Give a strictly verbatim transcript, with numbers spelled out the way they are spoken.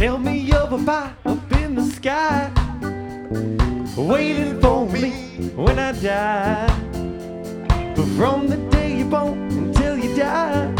Tell me of a pie up in the sky, waiting for me when I die. But from the day you're born until you die,